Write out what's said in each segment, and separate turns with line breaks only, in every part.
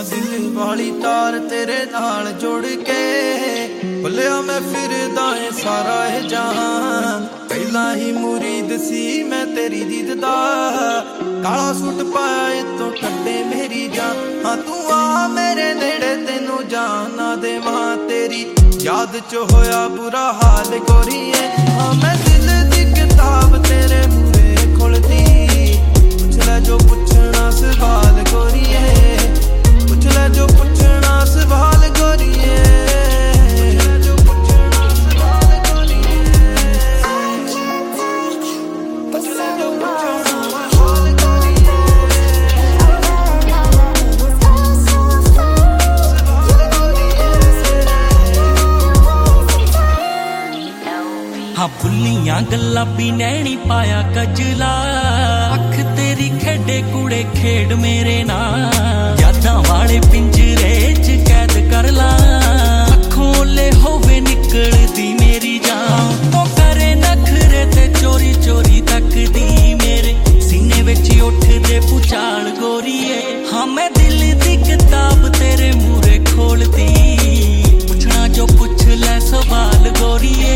दिल वाली तार तेरे नाल जोड़ के भुलिया मैं फिरदा है सारा है जहान। पहला ही मुरीद सी मैं तेरी दीद दा, काला सूट पाया तो कड्डे मेरी जान। हाँ तू आ मेरे नेड़े तेनू जाना देवां, तेरी याद च होया बुरा हाल गोरीए। हाँ मैं दिल दी किताब तेरे मूरे खोलती, पूछ ले जो पुछना सवाल गोरीए, पूछ ले जो पुछना सवाल गोरीए, पूछ ले जो पुछना सवाल गोरीए, पूछ ले जो पुछना सवाल गोरीए, सवाल गोरीए।
हाँ भुलियां गल्लां भी नैनी पाया कजला, अख तेरी खेडे कूड़े खेड मेरे नाल। यादां वाले पिंजरे च कैद कर ला, अखों ले होवे निकलदी मेरी जान। तो करे नखरे ते चोरी चोरी तकदी मेरे सीने विच उठदे भुचाल गोरीए। हाँ मैं दिल दी किताब तेरे मूरे खोलती, पुछना जो पुछ ले सवाल गोरीए,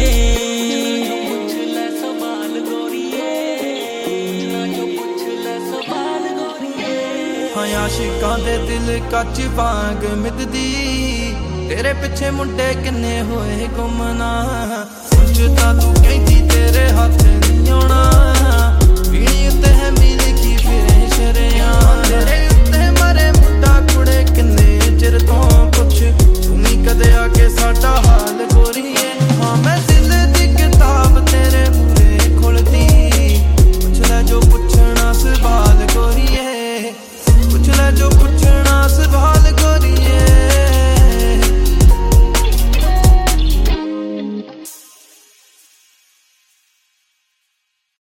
हाँ आशिकां दे दिल कच वांग मिददी, तेरे पिछे मुंडे किन्ने होए गुमना। सोचदा तू कहदी